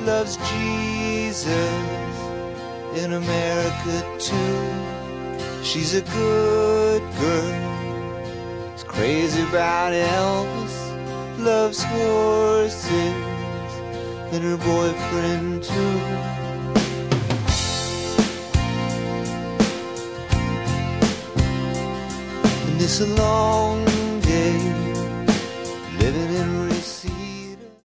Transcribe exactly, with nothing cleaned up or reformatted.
loves Jesus in America too. She's a good girl, is crazy about Elvis, loves horses and her boyfriend too. And it's a long